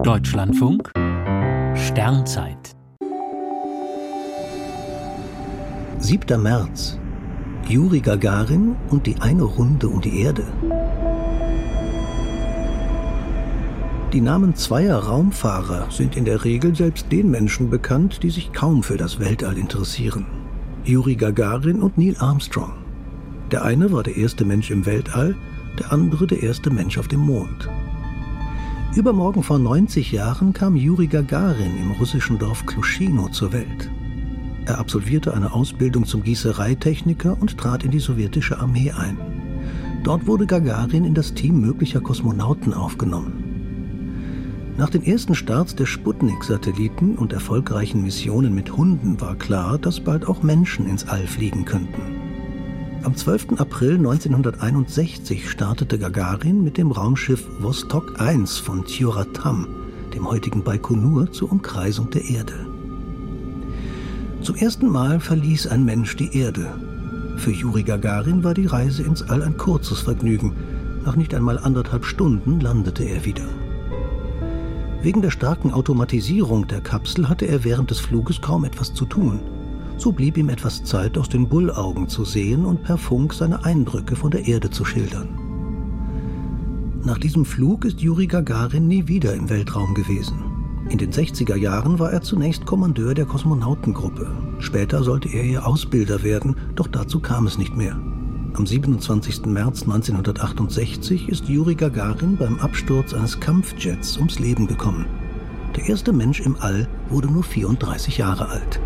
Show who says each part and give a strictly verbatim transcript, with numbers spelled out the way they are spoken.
Speaker 1: Deutschlandfunk Sternzeit
Speaker 2: siebter März. Juri Gagarin und die eine Runde um die Erde. Die Namen zweier Raumfahrer sind in der Regel selbst den Menschen bekannt, die sich kaum für das Weltall interessieren. Juri Gagarin und Neil Armstrong. Der eine war der erste Mensch im Weltall, der andere der erste Mensch auf dem Mond. Übermorgen vor neunzig Jahren kam Juri Gagarin im russischen Dorf Kluschino zur Welt. Er absolvierte eine Ausbildung zum Gießereitechniker und trat in die sowjetische Armee ein. Dort wurde Gagarin in das Team möglicher Kosmonauten aufgenommen. Nach den ersten Starts der Sputnik-Satelliten und erfolgreichen Missionen mit Hunden war klar, dass bald auch Menschen ins All fliegen könnten. Am zwölften April neunzehnhunderteinundsechzig startete Gagarin mit dem Raumschiff Vostok eins von Tyuratam, dem heutigen Baikonur, zur Umkreisung der Erde. Zum ersten Mal verließ ein Mensch die Erde. Für Juri Gagarin war die Reise ins All ein kurzes Vergnügen. Nach nicht einmal anderthalb Stunden landete er wieder. Wegen der starken Automatisierung der Kapsel hatte er während des Fluges kaum etwas zu tun. So blieb ihm etwas Zeit, aus den Bullaugen zu sehen und per Funk seine Eindrücke von der Erde zu schildern. Nach diesem Flug ist Juri Gagarin nie wieder im Weltraum gewesen. In den sechziger Jahren war er zunächst Kommandeur der Kosmonautengruppe. Später sollte er ihr Ausbilder werden, doch dazu kam es nicht mehr. Am siebenundzwanzigsten März neunzehnhundertachtundsechzig ist Juri Gagarin beim Absturz eines Kampfjets ums Leben gekommen. Der erste Mensch im All wurde nur vierunddreißig Jahre alt.